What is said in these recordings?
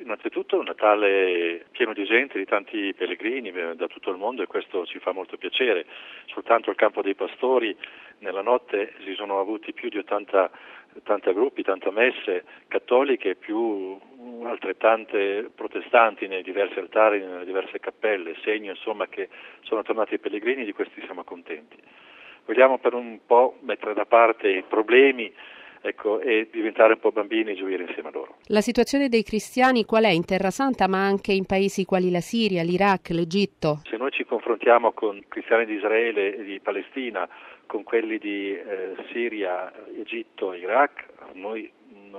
Innanzitutto un Natale pieno di gente, di tanti pellegrini da tutto il mondo, e questo ci fa molto piacere. Soltanto al Campo dei Pastori nella notte si sono avuti più di 80 gruppi, 80 messe cattoliche, più altrettante protestanti nei diversi altari, nelle diverse cappelle, segno insomma che sono tornati i pellegrini. Di questi siamo contenti. Vogliamo per un po' mettere da parte i problemi, e diventare un po' bambini e gioire insieme a loro. La situazione dei cristiani qual è in Terra Santa, ma anche in paesi quali la Siria, l'Iraq, l'Egitto? Se noi ci confrontiamo con i cristiani di Israele e di Palestina, con quelli di Siria, Egitto e Iraq, noi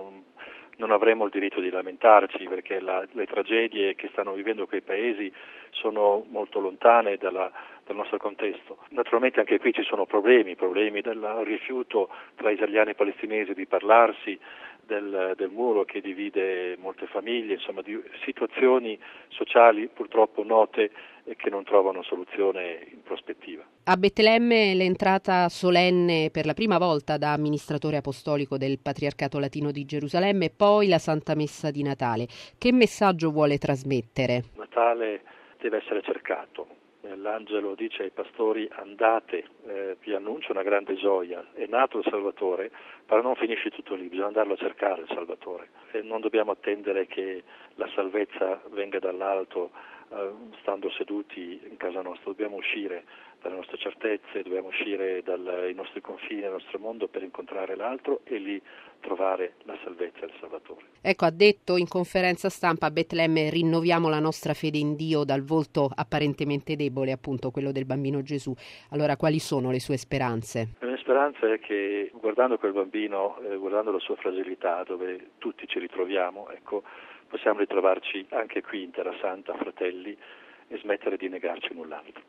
non avremo il diritto di lamentarci, perché le tragedie che stanno vivendo quei paesi sono molto lontane dal nostro contesto. Naturalmente anche qui ci sono problemi del rifiuto tra israeliani e palestinesi di parlarsi, del muro che divide molte famiglie, insomma di situazioni sociali purtroppo note e che non trovano soluzione in prospettiva. A Betlemme l'entrata solenne per la prima volta da amministratore apostolico del Patriarcato Latino di Gerusalemme e poi la Santa Messa di Natale. Che messaggio vuole trasmettere? Natale deve essere cercato. L'angelo dice ai pastori: andate, vi annuncio una grande gioia, è nato il Salvatore, però non finisce tutto lì, bisogna andarlo a cercare il Salvatore. E non dobbiamo attendere che la salvezza venga dall'alto stando seduti in casa nostra, dobbiamo uscire dalle nostre certezze, dobbiamo uscire dai nostri confini, dal nostro mondo per incontrare l'altro e lì trovare la salvezza e il Salvatore. Ecco, ha detto in conferenza stampa a Betlemme: rinnoviamo la nostra fede in Dio dal volto apparentemente debole, appunto quello del bambino Gesù. Allora, quali sono le sue speranze? La mia speranza è che guardando quel bambino, guardando la sua fragilità, dove tutti ci ritroviamo, possiamo ritrovarci anche qui in Terra Santa, fratelli, e smettere di negarci l'un l'altro.